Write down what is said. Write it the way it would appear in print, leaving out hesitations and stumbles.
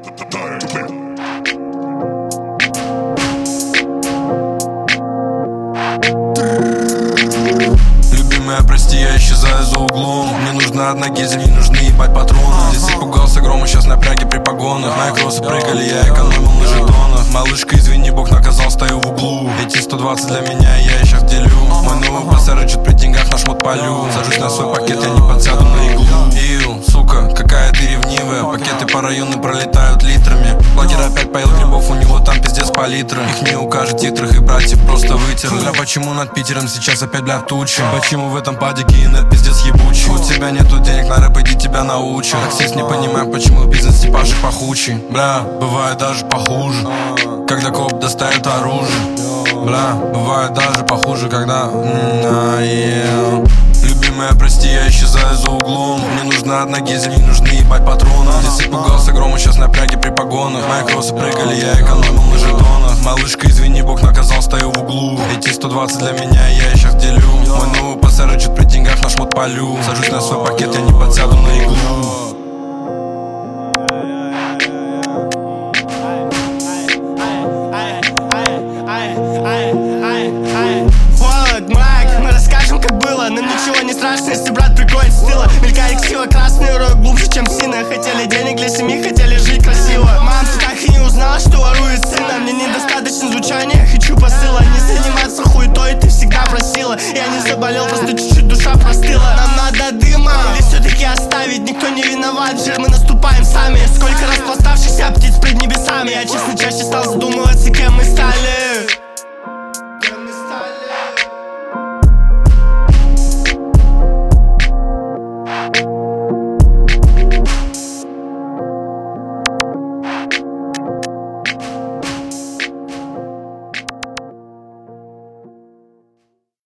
Любимая, прости, я исчезаю за углом. Мне нужна одна гильза, мне нужны ебать патроны. Здесь испугался грома, сейчас напряги при погонах. Мои кроссы прыгали, я экономил на жетонах. Малышка, извини, Бог наказал, стою в углу. Эти 120 для меня, я их сейчас делю. Мой новый босс рычит при деньгах, на шмот полю. Сажусь на свой пакет, я не подсяду на иглу. Ил, сука, какая ты ревнивая. Пакеты по району пролетают литрами. Блогер опять поел грибов, у него там пиздец по литрам. Их не укажет титрах, и братьев просто вытерли. А почему над Питером сейчас опять, бля, тучи? Почему в этом падике инет пиздец ебучий? У тебя нету денег на рэп, иди тебя научу. Таксист, не понимаю, почему бизнес типажи пахучий. Бля, бывает даже похуже, когда коп достает оружие. Бля, бывает даже похуже, когда Любимая, прости, я исчезаю за углом. Мне нужна одна гильза, мне нужны ебать патроны. Здесь испугался грома, сейчас напряги при погонах. Мои кроссы прыгали, я экономил на жетонах. Малышка, извини, Бог наказал, стою в углу. Эти 120 для меня, я их сейчас делю. Мой новый босс рычит при деньгах, на шмот полю. Сажусь на свой пакет, я не подсяду на иглу. Мы расскажем, как было. Нам ничего не страшно, если брат приходит с тыла. Мелькает ксива, красный рой глубже, чем сына. Хотели денег для семьи, хотели жить красиво. Мам, ты так и не узнала, что ворует сына. Мне недостаточно звучания, хочу посыла. Не заниматься хуетой, ты всегда просила. Я не заболел, просто чуть-чуть душа простыла. Нам надо дыма, или все-таки оставить. Никто не виноват, в жир мы наступаем сами. Сколько раз поставшихся птиц пред небесами. Я, честно, чаще стал задумываться, кем мы стали.